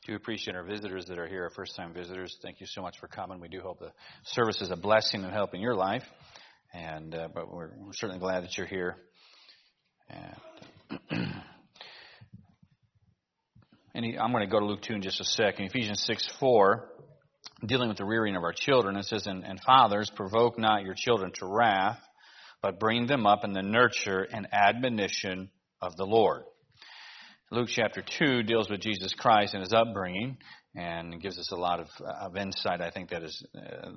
Do appreciate our visitors that are here, our first-time visitors. Thank you so much for coming. We do hope the service is a blessing and help in your life. But we're certainly glad that you're here. I'm going to go to Luke 2 in just a second. Ephesians 6:4, dealing with the rearing of our children. It says, and fathers, provoke not your children to wrath, but bring them up in the nurture and admonition of the Lord. Luke chapter 2 deals with Jesus Christ and his upbringing, and gives us a lot of insight. I think that is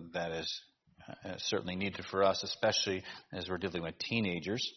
certainly needed for us, especially as we're dealing with teenagers.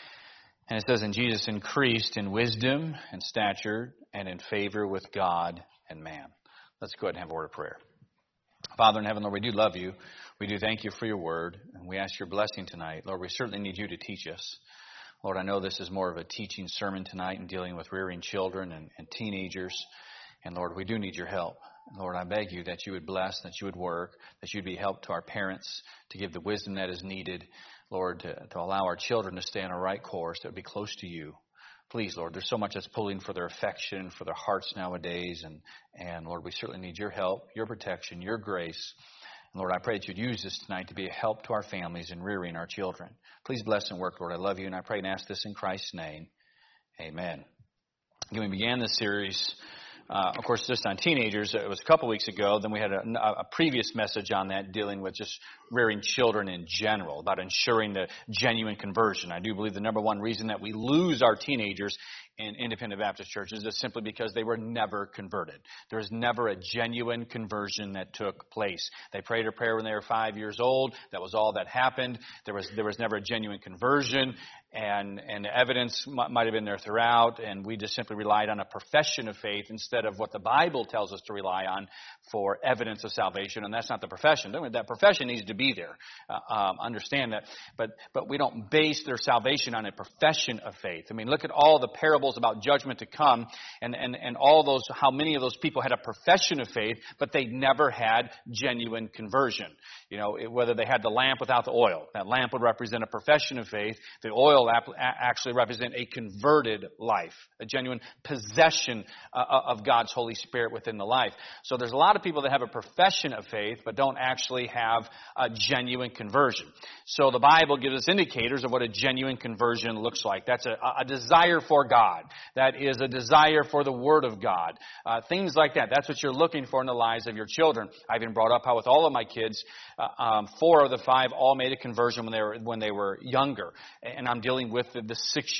And it says, and Jesus increased in wisdom and stature and in favor with God and man. Let's go ahead and have a word of prayer. Father in heaven, Lord, we do love you. We do thank you for your word, and we ask your blessing tonight. Lord, we certainly need you to teach us. Lord, I know this is more of a teaching sermon tonight and dealing with rearing children and teenagers. And Lord, we do need your help. Lord, I beg you that you would bless, that you would work, that you'd be help to our parents to give the wisdom that is needed. Lord, to allow our children to stay on a right course, that would be close to you. Please, Lord, there's so much that's pulling for their affection, for their hearts nowadays. And Lord, we certainly need your help, your protection, your grace. Lord, I pray that you'd use this tonight to be a help to our families in rearing our children. Please bless and work, Lord. I love you, and I pray and ask this in Christ's name. Amen. When we began this series, of course, just on teenagers, it was a couple weeks ago. Then we had a previous message on that dealing with just rearing children in general, about ensuring the genuine conversion. I do believe the number one reason that we lose our teenagers in independent Baptist churches is simply because they were never converted. There was never a genuine conversion that took place. They prayed a prayer when they were 5 years old. That was all that happened. There was never a genuine conversion, and the evidence might have been there throughout, and we just simply relied on a profession of faith instead of what the Bible tells us to rely on for evidence of salvation, and that's not the profession. That profession needs to be there. Understand that. But we don't base their salvation on a profession of faith. I mean, look at all the parables about judgment to come, and all those, how many of those people had a profession of faith, but they never had genuine conversion. You know, whether they had the lamp without the oil. That lamp would represent a profession of faith. The oil actually represent a converted life, a genuine possession of God's Holy Spirit within the life. So there's a lot of people that have a profession of faith, but don't actually have a genuine conversion. So the Bible gives us indicators of what a genuine conversion looks like. That's a desire for God. That is a desire for the Word of God. Things like that. That's what you're looking for in the lives of your children. I even brought up how with all of my kids, 4 of the 5 all made a conversion when they were younger. And I'm dealing with the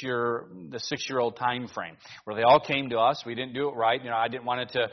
6-year-old time frame where they all came to us. We didn't do it right. You know, I didn't want it to,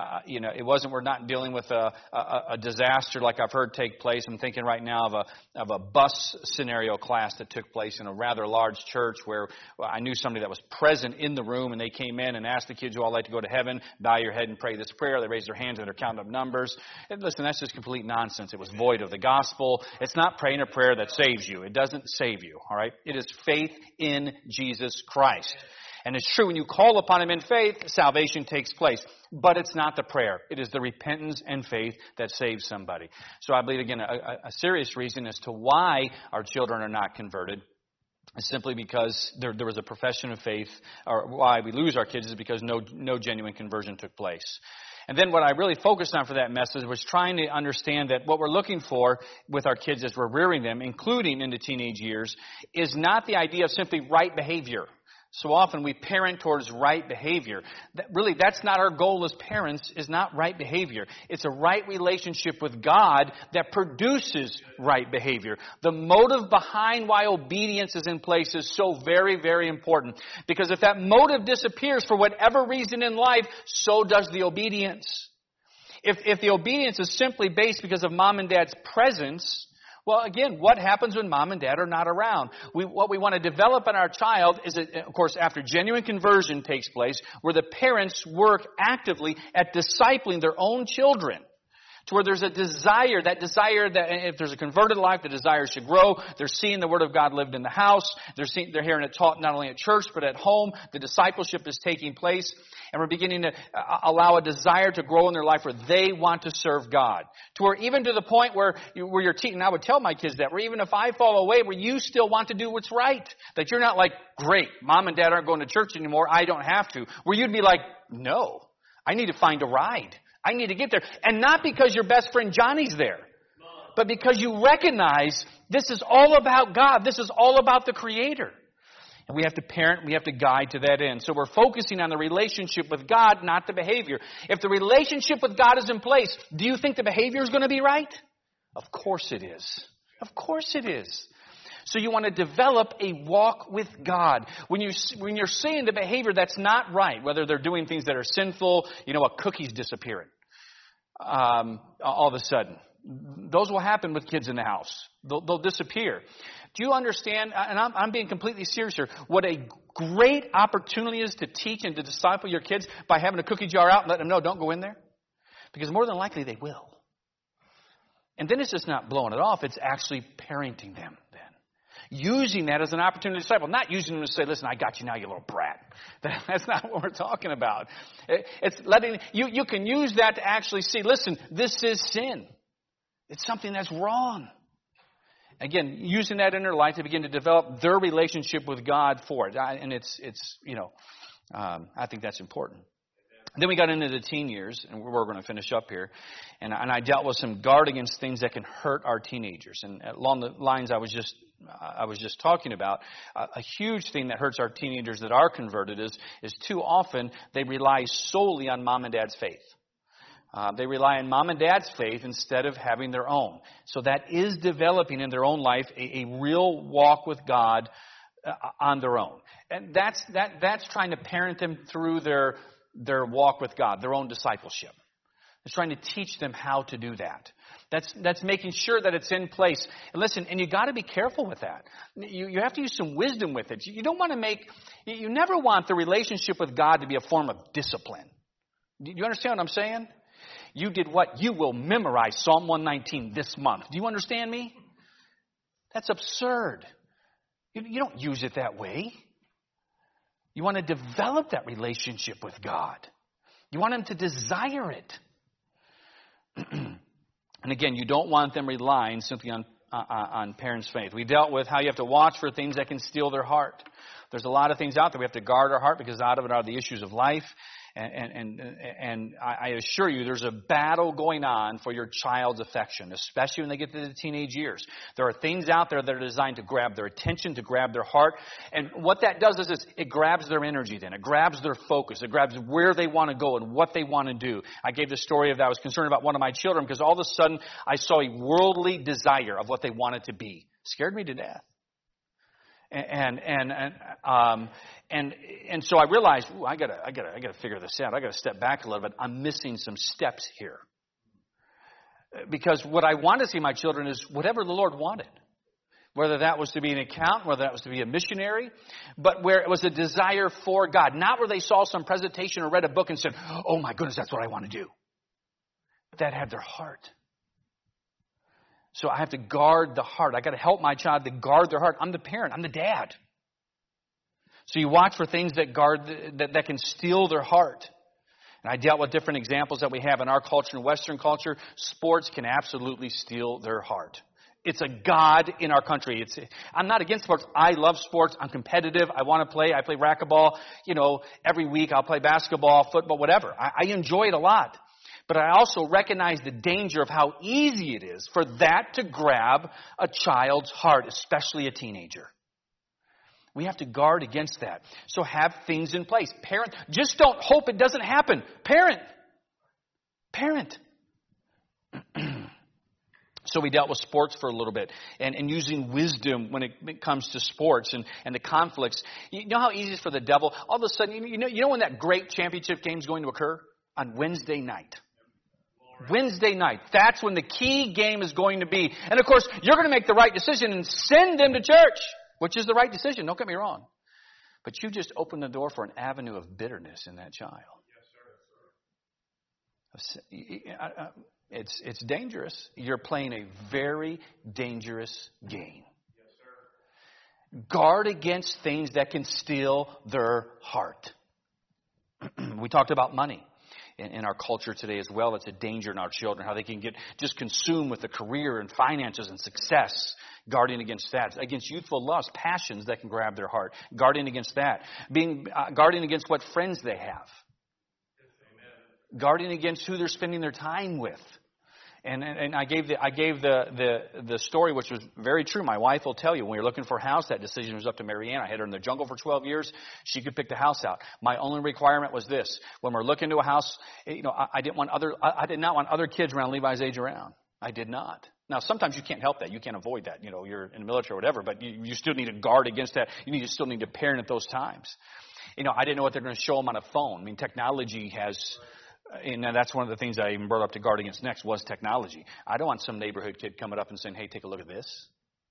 it wasn't, we're not dealing with a disaster like I've heard take place. I'm thinking right now of a bus scenario class that took place in a rather large church where I knew somebody that was present in the room, and they came in and asked the kids who all like to go to heaven, bow your head and pray this prayer. They raised their hands and they're counting up numbers. And listen, that's just complete nonsense. It was void of the gospel. It's not praying a prayer that saves you. It doesn't save you, all right? It is faith in Jesus Christ. And it's true, when you call upon Him in faith, salvation takes place. But it's not the prayer. It is the repentance and faith that saves somebody. So I believe, again, a serious reason as to why our children are not converted is simply because there was a profession of faith, or why we lose our kids is because no genuine conversion took place. And then what I really focused on for that message was trying to understand that what we're looking for with our kids as we're rearing them, including into teenage years, is not the idea of simply right behavior. So often we parent towards right behavior. That's not our goal as parents, is not right behavior. It's a right relationship with God that produces right behavior. The motive behind why obedience is in place is so very, very important. Because if that motive disappears for whatever reason in life, so does the obedience. If the obedience is simply based because of mom and dad's presence, well, again, what happens when mom and dad are not around? What we want to develop in our child is, of course, after genuine conversion takes place, where the parents work actively at discipling their own children. To where there's a desire that if there's a converted life, the desire should grow. They're seeing the Word of God lived in the house. They're hearing it taught not only at church, but at home. The discipleship is taking place. And we're beginning to allow a desire to grow in their life where they want to serve God. To where even to the point where you're teaching, I would tell my kids that, where even if I fall away, where you still want to do what's right. That you're not like, great, mom and dad aren't going to church anymore, I don't have to. Where you'd be like, no. I need to find a ride. I need to get there. And not because your best friend Johnny's there, but because you recognize this is all about God. This is all about the Creator. And we have to parent, we have to guide to that end. So we're focusing on the relationship with God, not the behavior. If the relationship with God is in place, do you think the behavior is going to be right? Of course it is. Of course it is. So you want to develop a walk with God. When you're seeing the behavior that's not right, whether they're doing things that are sinful, a cookie's disappearing all of a sudden. Those will happen with kids in the house. They'll disappear. Do you understand, and I'm being completely serious here, what a great opportunity is to teach and to disciple your kids by having a cookie jar out and letting them know, don't go in there? Because more than likely they will. And then it's just not blowing it off. It's actually parenting them then. Using that as an opportunity to disciple. Not using them to say, listen, I got you now, you little brat. That's not what we're talking about. It's letting, you can use that to actually see, listen, this is sin. It's something that's wrong. Again, using that in their life to begin to develop their relationship with God for it. And I think that's important. Then we got into the teen years, and we're going to finish up here. And I dealt with some guard against things that can hurt our teenagers. And along the lines I was just talking about, a huge thing that hurts our teenagers that are converted is too often they rely solely on mom and dad's faith. They rely on mom and dad's faith instead of having their own. So that is developing in their own life a real walk with God on their own. And that's trying to parent them through their walk with God, their own discipleship. It's trying to teach them how to do that. That's making sure that it's in place. And listen, and you got to be careful with that. You have to use some wisdom with it. You don't want to you never want the relationship with God to be a form of discipline. Do you understand what I'm saying? You did what? You will memorize Psalm 119 this month. Do you understand me? That's absurd. You don't use it that way. You want to develop that relationship with God. You want them to desire it. And again, you don't want them relying simply on parents' faith. We dealt with how you have to watch for things that can steal their heart. There's a lot of things out there. We have to guard our heart because out of it are the issues of life. And I assure you, there's a battle going on for your child's affection, especially when they get to the teenage years. There are things out there that are designed to grab their attention, to grab their heart. And what that does is it grabs their energy then. It grabs their focus. It grabs where they want to go and what they want to do. I gave the story of that. I was concerned about one of my children because all of a sudden I saw a worldly desire of what they wanted to be. Scared me to death. And so I realized, I gotta figure this out. I gotta step back a little bit. I'm missing some steps here. Because what I want to see my children is whatever the Lord wanted. Whether that was to be an accountant, whether that was to be a missionary, but where it was a desire for God. Not where they saw some presentation or read a book and said, oh my goodness, that's what I want to do. That had their heart. So I have to guard the heart. I got to help my child to guard their heart. I'm the parent. I'm the dad. So you watch for things that can steal their heart. And I dealt with different examples that we have in our culture and Western culture. Sports can absolutely steal their heart. It's a god in our country. I'm not against sports. I love sports. I'm competitive. I want to play. I play racquetball. Every week I'll play basketball, football, whatever. I enjoy it a lot. But I also recognize the danger of how easy it is for that to grab a child's heart, especially a teenager. We have to guard against that. So have things in place. Parent, just don't hope it doesn't happen. Parent. So we dealt with sports for a little bit and using wisdom when it comes to sports and the conflicts. You know how easy it is for the devil? All of a sudden, you know when that great championship game is going to occur? On Wednesday night. Wednesday night. That's when the key game is going to be. And of course, you're going to make the right decision and send them to church, which is the right decision. Don't get me wrong. But you just opened the door for an avenue of bitterness in that child. It's dangerous. You're playing a very dangerous game. Guard against things that can steal their heart. We talked about money. In our culture today as well, it's a danger in our children, how they can get just consumed with the career and finances and success, guarding against that. Against youthful lust, passions that can grab their heart, guarding against that. Guarding against what friends they have. guarding against who they're spending their time with. And I gave the story, which was very true. My wife will tell you, when you're looking for a house, that decision was up to Marianne. I had her in the jungle for 12 years. She could pick the house out. My only requirement was this: when we're looking to a house, I did not want other kids around Levi's age around. I did not. Now, sometimes you can't help that. You can't avoid that. You're in the military or whatever, but you still need to guard against that. You still need to parent at those times. I didn't know what they're going to show them on a phone. I mean, technology has. And that's one of the things I even brought up to guard against next was technology. I don't want some neighborhood kid coming up and saying, "Hey, take a look at this."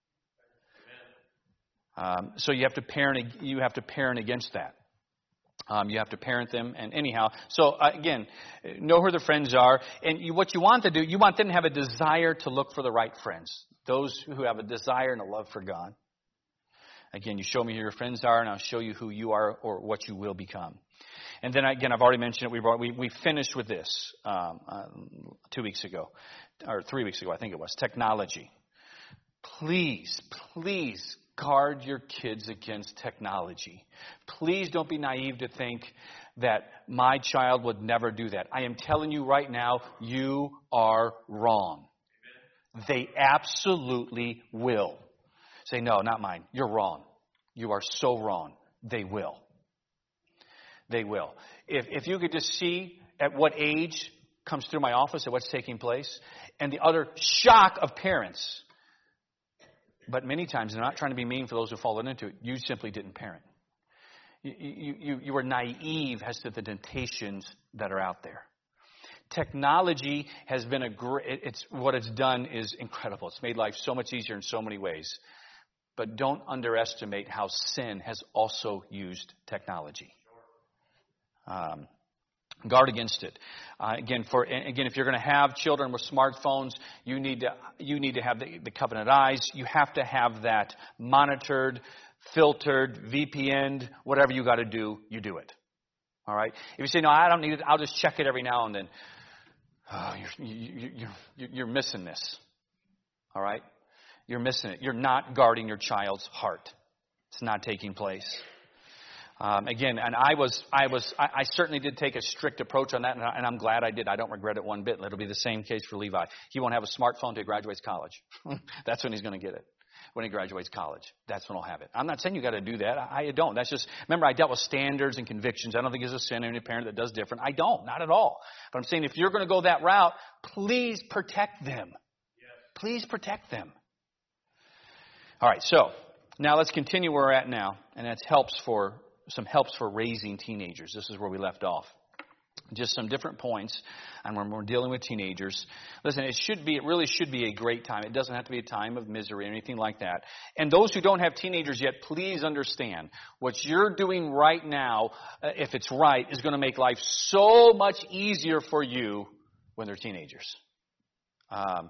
So you have to parent. You have to parent against that. You have to parent them. And anyhow, so again, know who their friends are. And what you want to do, you want them to have a desire to look for the right friends. Those who have a desire and a love for God. Again, you show me who your friends are, and I'll show you who you are or what you will become. And then again, I've already mentioned it. We finished with this 2 weeks ago, or 3 weeks ago, I think it was. Technology. Please guard your kids against technology. Please don't be naive to think that my child would never do that. I am telling you right now, you are wrong. They absolutely will. Say, "No, not mine. You're wrong. You are so wrong." They will. They will. If you could just see at what age comes through my office at what's taking place, and the utter shock of parents. But many times, they're not trying to be mean for those who've fallen into it. You simply didn't parent. You were naive as to the temptations that are out there. Technology has been what it's done is incredible. It's made life so much easier in so many ways. But don't underestimate how sin has also used technology. Guard against it. Again, if you're going to have children with smartphones, you need to have the covenant eyes. You have to have that monitored, filtered, VPN'd, whatever you got to do, you do it. All right. If you say, "No, I don't need it. I'll just check it every now and then." Oh, you're missing this. All right. You're missing it. You're not guarding your child's heart. It's not taking place. Again, and I certainly did take a strict approach on that, and I'm glad I did. I don't regret it one bit. It'll be the same case for Levi. He won't have a smartphone until he graduates college. That's when he's going to get it. When he graduates college, that's when he'll have it. I'm not saying you got to do that. I don't. That's just, remember, I dealt with standards and convictions. I don't think it's a sin any parent that does different. I don't, not at all. But I'm saying if you're going to go that route, please protect them. Please protect them. All right, so now let's continue where we're at now, and that's some helps for raising teenagers. This is where we left off. Just some different points, and when we're dealing with teenagers. Listen, it really should be a great time. It doesn't have to be a time of misery or anything like that. And those who don't have teenagers yet, please understand what you're doing right now, if it's right, is going to make life so much easier for you when they're teenagers. I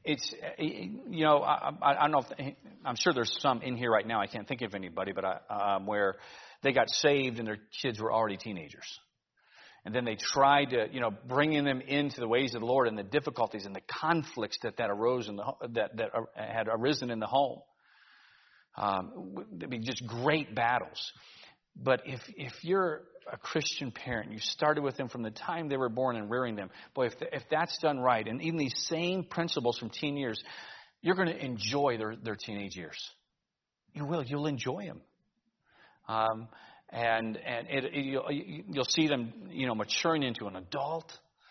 don't know I'm sure there's some in here right now. I can't think of anybody, but where they got saved and their kids were already teenagers. And then they tried to, bringing them into the ways of the Lord and the difficulties and the conflicts that arose that had arisen in the home. There'd be just great battles. But if you're a Christian parent, you started with them from the time they were born and rearing them. Boy, if that's done right, and even these same principles from teen years, you're going to enjoy their teenage years. You will. You'll enjoy them. And you'll see them, maturing into an adult.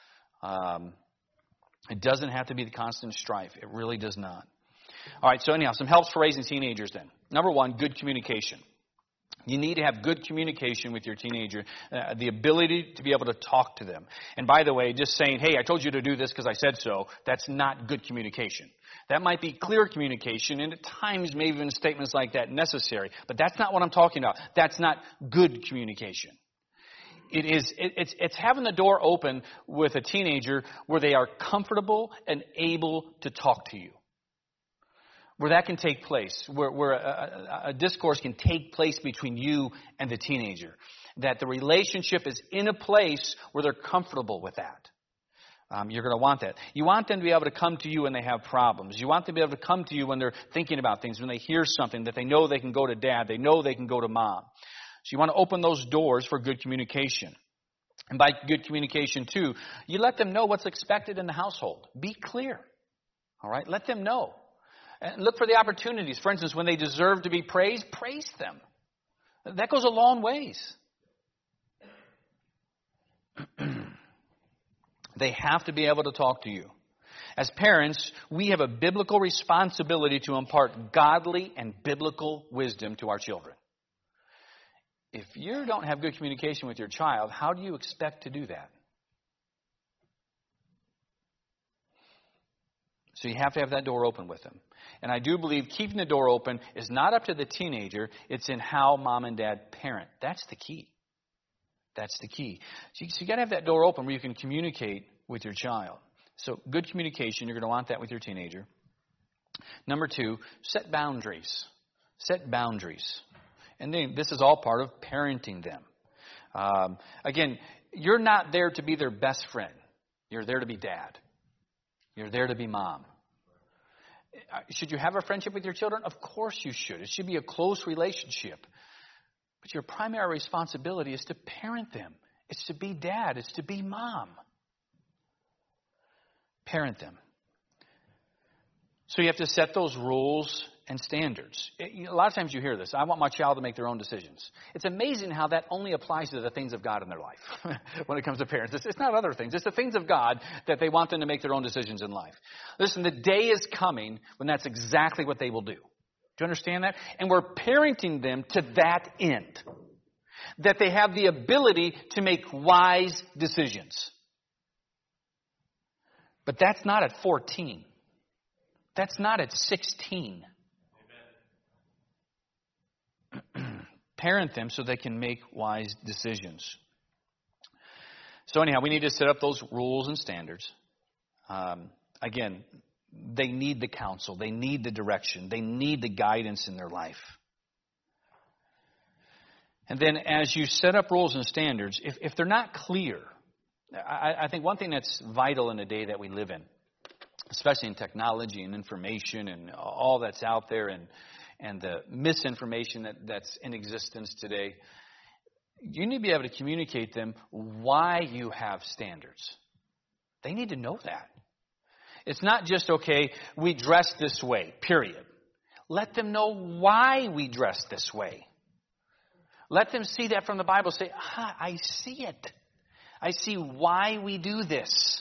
It doesn't have to be the constant strife. It really does not. All right, so anyhow, some helps for raising teenagers then. Number one, good communication. You need to have good communication with your teenager, the ability to be able to talk to them. And by the way, just saying, "Hey, I told you to do this because I said so," that's not good communication. That might be clear communication, and at times maybe even statements like that necessary. But that's not what I'm talking about. That's not good communication. It's having the door open with a teenager where they are comfortable and able to talk to you. Where that can take place, where a discourse can take place between you and the teenager. That the relationship is in a place where they're comfortable with that. You're going to want that. You want them to be able to come to you when they have problems. You want them to be able to come to you when they're thinking about things, when they hear something, that they know they can go to dad, they know they can go to mom. So you want to open those doors for good communication. And by good communication, too, you let them know what's expected in the household. Be clear. All right? Let them know. And look for the opportunities. For instance, when they deserve to be praised, praise them. That goes a long ways. They have to be able to talk to you. As parents, we have a biblical responsibility to impart godly and biblical wisdom to our children. If you don't have good communication with your child, how do you expect to do that? So you have to have that door open with them. And I do believe keeping the door open is not up to the teenager. It's in how mom and dad parent. That's the key. That's the key. So you got to have that door open where you can communicate with your child. So good communication, you're going to want that with your teenager. Number 2, set boundaries. Set boundaries. And then this is all part of parenting them. Again, you're not there to be their best friend. You're there to be dad. You're there to be mom. Should you have a friendship with your children? Of course you should. It should be a close relationship. But your primary responsibility is to parent them. It's to be dad. It's to be mom. Parent them. So you have to set those rules and standards. A lot of times you hear this. I want my child to make their own decisions. It's amazing how that only applies to the things of God in their life when it comes to parents. It's not other things. It's the things of God that they want them to make their own decisions in life. Listen, the day is coming when that's exactly what they will do. Do you understand that? And we're parenting them to that end. That they have the ability to make wise decisions. But that's not at 14. That's not at 16. Parent them so they can make wise decisions. So anyhow, we need to set up those rules and standards. Again, they need the counsel. They need the direction. They need the guidance in their life. And then as you set up rules and standards, if they're not clear, I think one thing that's vital in the day that we live in, especially in technology and information and all that's out there and the misinformation that's in existence today, you need to be able to communicate them why you have standards. They need to know that. It's not just, okay, we dress this way, period. Let them know why we dress this way. Let them see that from the Bible. Say, I see it. I see why we do this.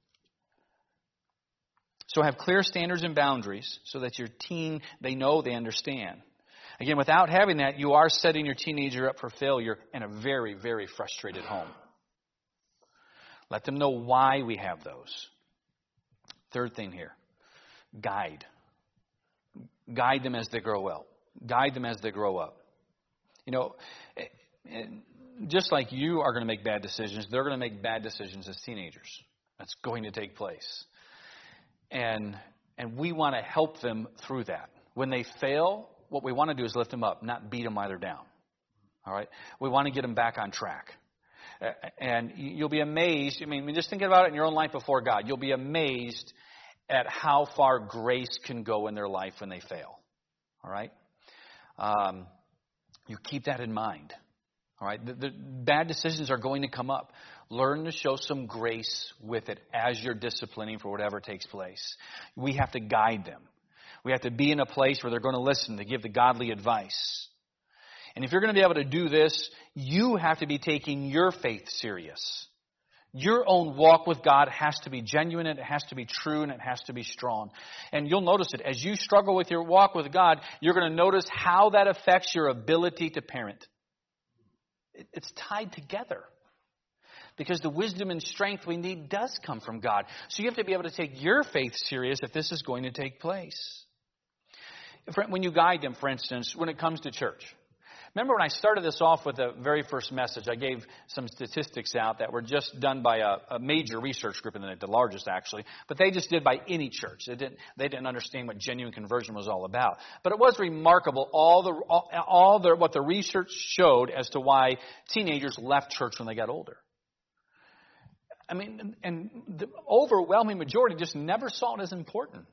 So have clear standards and boundaries so that your teen, they know, they understand. Again, without having that, you are setting your teenager up for failure in a very, very frustrated home. Let them know why we have those. Third thing here, guide. Guide them as they grow up. Guide them as they grow up. You know, just like you are going to make bad decisions, they're going to make bad decisions as teenagers. That's going to take place. And we want to help them through that. When they fail, what we want to do is lift them up, not beat them while they're down. All right? We want to get them back on track. And you'll be amazed. I mean, just think about it in your own life before God. You'll be amazed at how far grace can go in their life when they fail. All right? You keep that in mind. All right? The bad decisions are going to come up. Learn to show some grace with it as you're disciplining for whatever takes place. We have to guide them. We have to be in a place where they're going to listen, to give the godly advice. And if you're going to be able to do this, you have to be taking your faith serious. Your own walk with God has to be genuine, and it has to be true, and it has to be strong. And you'll notice it. As you struggle with your walk with God, you're going to notice how that affects your ability to parent. It's tied together. Because the wisdom and strength we need does come from God. So you have to be able to take your faith serious if this is going to take place. When you guide them, for instance, when it comes to church. Remember when I started this off with the very first message, I gave some statistics out that were just done by a major research group, the largest actually, but they just did by any church. They didn't understand what genuine conversion was all about. But it was remarkable what the research showed as to why teenagers left church when they got older. I mean, and the overwhelming majority just never saw it as important.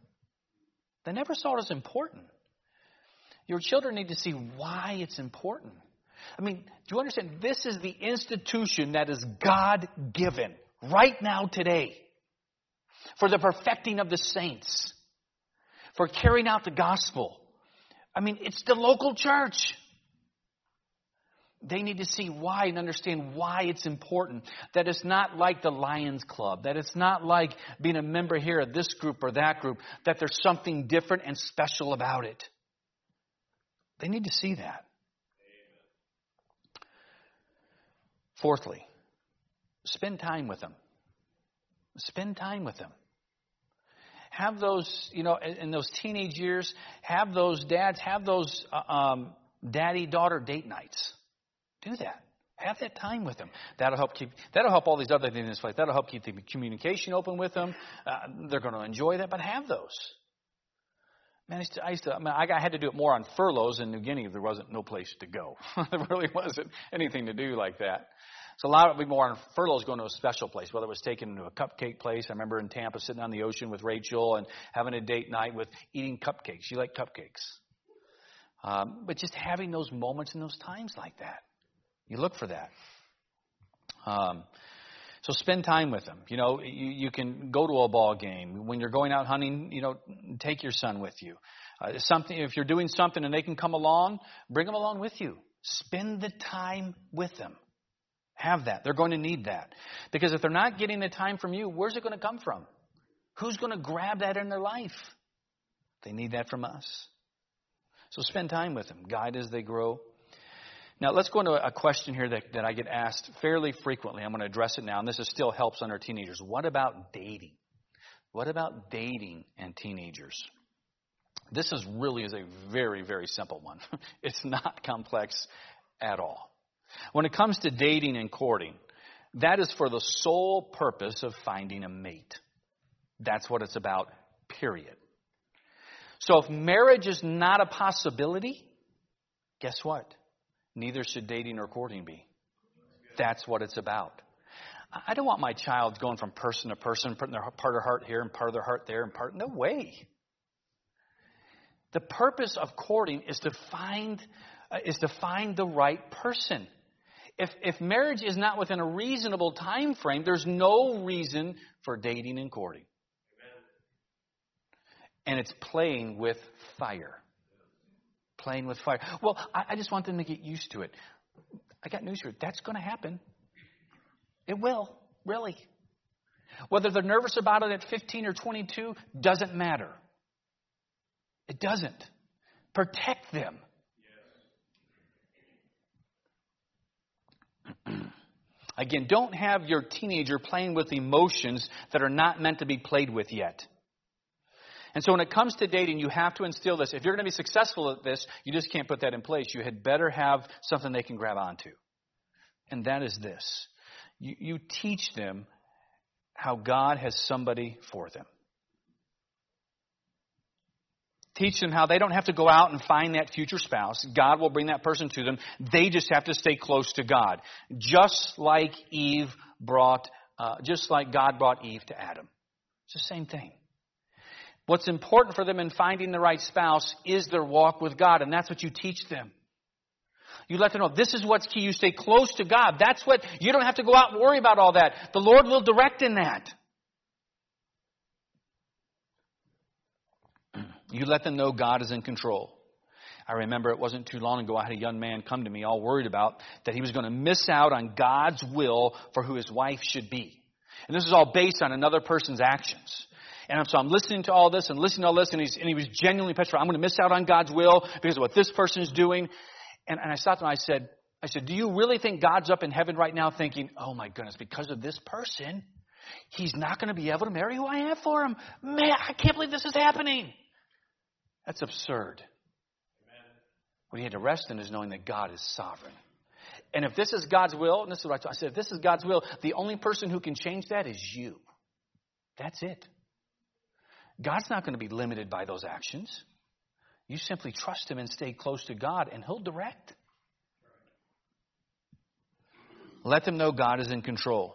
They never saw it as important. Your children need to see why it's important. I mean, do you understand? This is the institution that is God-given right now today for the perfecting of the saints, for carrying out the gospel. I mean, it's the local church. They need to see why and understand why it's important. That it's not like the Lions Club. That it's not like being a member here of this group or that group. That there's something different and special about it. They need to see that. Fourthly, spend time with them. Spend time with them. Have those, in those teenage years, have those dads, have those daddy-daughter date nights. Do that. Have that time with them. That'll help all these other things in this place. That'll help keep the communication open with them. They're going to enjoy that, but have those. Man, I had to do it more on furloughs in New Guinea. There wasn't no place to go. There really wasn't anything to do like that. So a lot of it more on furloughs going to a special place, whether it was taken to a cupcake place. I remember in Tampa sitting on the ocean with Rachel and having a date night with eating cupcakes. She liked cupcakes. But just having those moments and those times like that. You look for that. So spend time with them. You can go to a ball game. When you're going out hunting, take your son with you. If you're doing something and they can come along, bring them along with you. Spend the time with them. Have that. They're going to need that. Because if they're not getting the time from you, where's it going to come from? Who's going to grab that in their life? They need that from us. So spend time with them. Guide as they grow. Now, let's go into a question here that I get asked fairly frequently. I'm going to address it now, and this still helps on our teenagers. What about dating? What about dating and teenagers? This is a very, very simple one. It's not complex at all. When it comes to dating and courting, that is for the sole purpose of finding a mate. That's what it's about, period. So if marriage is not a possibility, guess what? Neither should dating or courting be. That's what it's about. I don't want my child going from person to person, putting their part of their heart here and part of their heart there and part. No way. The purpose of courting is to find the right person. If marriage is not within a reasonable time frame, there's no reason for dating and courting. And it's playing with fire. Playing with fire. Well, I just want them to get used to it. I got news for you. That's going to happen. It will, really. Whether they're nervous about it at 15 or 22 doesn't matter. It doesn't. Protect them. Again, don't have your teenager playing with emotions that are not meant to be played with yet. And so when it comes to dating, you have to instill this. If you're going to be successful at this, you just can't put that in place. You had better have something they can grab onto. And that is this. You teach them how God has somebody for them. Teach them how they don't have to go out and find that future spouse. God will bring that person to them. They just have to stay close to God. Just like God brought Eve to Adam. It's the same thing. What's important for them in finding the right spouse is their walk with God, and that's what you teach them. You let them know this is what's key. You stay close to God. That's what, you don't have to go out and worry about all that. The Lord will direct in that. You let them know God is in control. I remember it wasn't too long ago I had a young man come to me all worried about that he was going to miss out on God's will for who his wife should be. And this is all based on another person's actions. And so I'm listening to all this and he was genuinely petrified. I'm going to miss out on God's will because of what this person is doing. And I stopped him and I said, do you really think God's up in heaven right now thinking, oh my goodness, because of this person, he's not going to be able to marry who I have for him? Man, I can't believe this is happening. That's absurd. Amen. What he had to rest in is knowing that God is sovereign. And if this is God's will, and this is what I said, if this is God's will, the only person who can change that is you. That's it. God's not going to be limited by those actions. You simply trust him and stay close to God, and he'll direct. Let them know God is in control.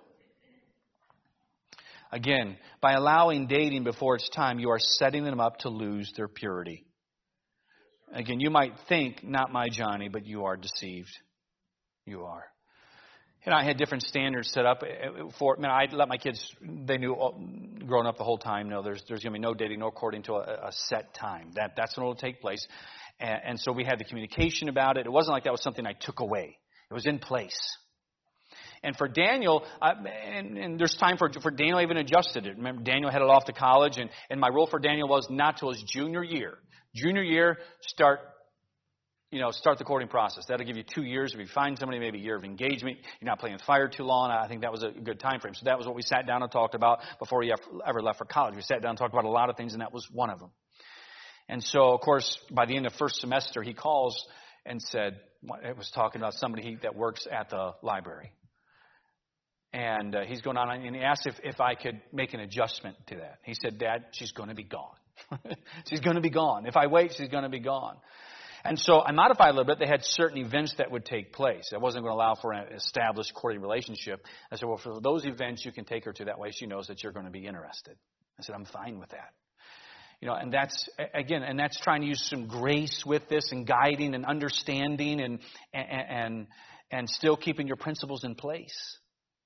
Again, by allowing dating before it's time, you are setting them up to lose their purity. Again, you might think, not my Johnny, but you are deceived. You are. And I had different standards set up for. I let my kids. They knew growing up the whole time. No, there's going to be no dating, no courting to a set time. That's when it will take place. And so we had the communication about it. It wasn't like that was something I took away. It was in place. And for Daniel, and there's time for Daniel even adjusted it. Remember, Daniel headed off to college, and my rule for Daniel was not till his junior year. Junior year, start the courting process. That'll give you 2 years. If you find somebody, maybe a year of engagement. You're not playing with fire too long. I think that was a good time frame. So that was what we sat down and talked about before he ever left for college. We sat down and talked about a lot of things, and that was one of them. And so, of course, by the end of first semester, he calls and said, it was talking about somebody that works at the library. And he's going on, and he asked if I could make an adjustment to that. He said, Dad, she's going to be gone. She's going to be gone. If I wait, she's going to be gone. And so I modified a little bit. They had certain events that would take place. I wasn't going to allow for an established courting relationship. I said, well, for those events, you can take her to that way. She knows that you're going to be interested. I said, I'm fine with that. And that's, again, and that's trying to use some grace with this and guiding and understanding and still keeping your principles in place.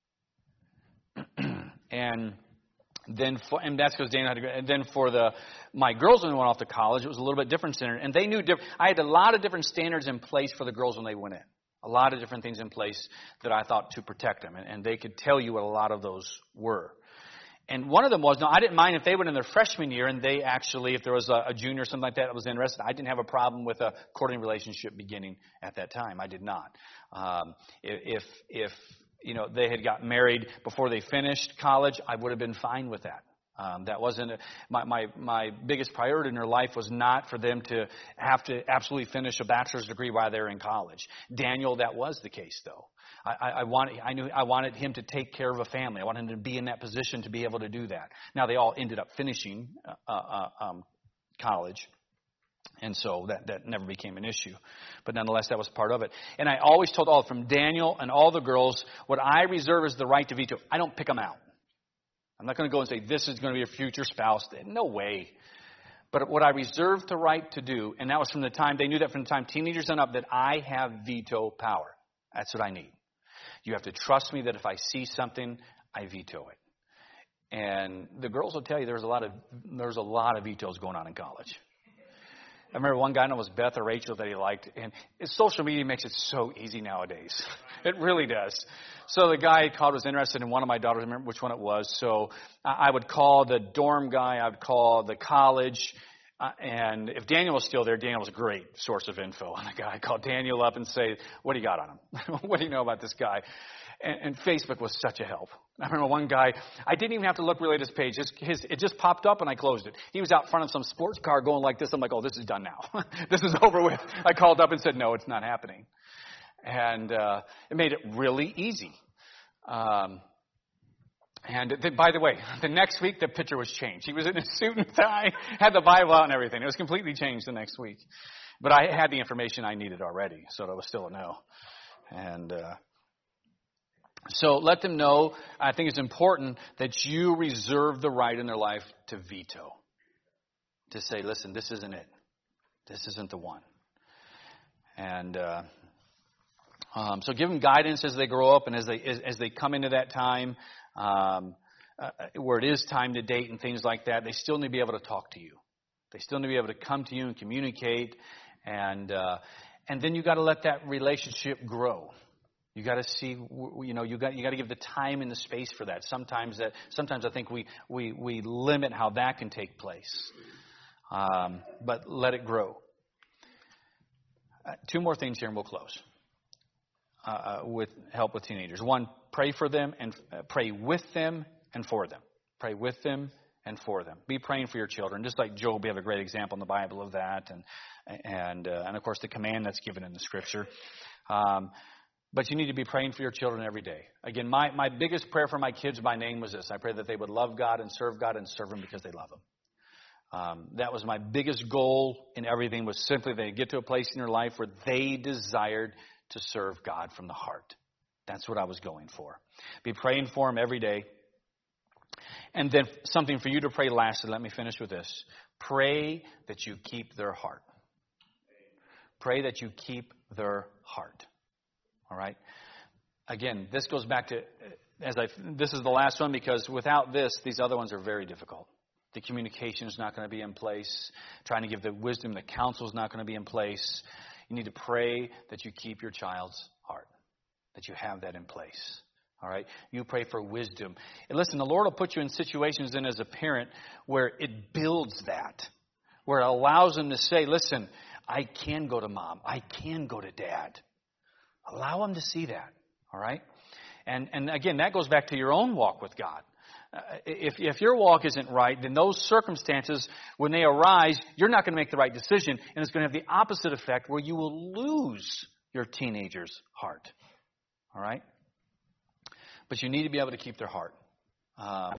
And that's because Daniel had to go. And then for my girls when they went off to college, it was a little bit different standard. And they knew I had a lot of different standards in place for the girls when they went in. A lot of different things in place that I thought to protect them. And they could tell you what a lot of those were. And one of them was, I didn't mind if they went in their freshman year and they actually, if there was a junior or something like that was interested, I didn't have a problem with a courting relationship beginning at that time. I did not. If they had got married before they finished college, I would have been fine with that. That wasn't my biggest priority in their life was not for them to have to absolutely finish a bachelor's degree while they were in college. Daniel, that was the case, though. I wanted him to take care of a family. I wanted him to be in that position to be able to do that. Now, they all ended up finishing college. And so that never became an issue. But nonetheless, that was part of it. And I always told from Daniel and all the girls, what I reserve is the right to veto. I don't pick them out. I'm not going to go and say, this is going to be your future spouse. No way. But what I reserved the right to do, and that was from the time, they knew that from the time teenagers on up, that I have veto power. That's what I need. You have to trust me that if I see something, I veto it. And the girls will tell you there's a lot of vetoes going on in college. I remember one guy, I don't know if it was Beth or Rachel that he liked, and social media makes it so easy nowadays. It really does. So the guy called was interested in one of my daughters. I remember which one it was. So I would call the dorm guy. I would call the college. And if Daniel was still there, Daniel was a great source of info on the guy. I called Daniel up and say, what do you got on him? What do you know about this guy? And Facebook was such a help. I remember one guy, I didn't even have to look really at his page. It just popped up and I closed it. He was out front of some sports car going like this. I'm like, oh, this is done now. This is over with. I called up and said, no, it's not happening. And it made it really easy. And by the way, the next week the picture was changed. He was in a suit and tie, had the Bible out and everything. It was completely changed the next week. But I had the information I needed already, so it was still a no. And so let them know, I think it's important that you reserve the right in their life to veto. To say, listen, this isn't it. This isn't the one. And so give them guidance as they grow up and as they come into that time where it is time to date and things like that. They still need to be able to talk to you. They still need to be able to come to you and communicate. And then you got to let that relationship grow. You got to see, you got to give the time and the space for that. Sometimes I think we limit how that can take place. But let it grow. Two more things here and we'll close. With help with teenagers. One, pray for them and pray with them and for them. Pray with them and for them. Be praying for your children. Just like Job, we have a great example in the Bible of that. And of course the command that's given in the scripture. But you need to be praying for your children every day. Again, my biggest prayer for my kids by name was this. I pray that they would love God and serve Him because they love Him. That was my biggest goal in everything, was simply they get to a place in their life where they desired to serve God from the heart. That's what I was going for. Be praying for them every day. And then something for you to pray lastly. Let me finish with this. Pray that you keep their heart. Pray that you keep their heart. All right? Again, this goes back to, this is the last one because without this, these other ones are very difficult. The communication is not going to be in place. Trying to give the wisdom, the counsel is not going to be in place. You need to pray that you keep your child's heart, that you have that in place. All right? You pray for wisdom. And listen, the Lord will put you in situations then as a parent where it builds that, where it allows them to say, listen, I can go to mom. I can go to dad. Allow them to see that. All right? And again, that goes back to your own walk with God. If your walk isn't right, then those circumstances, when they arise, you're not going to make the right decision. And it's going to have the opposite effect where you will lose your teenager's heart. All right? But you need to be able to keep their heart.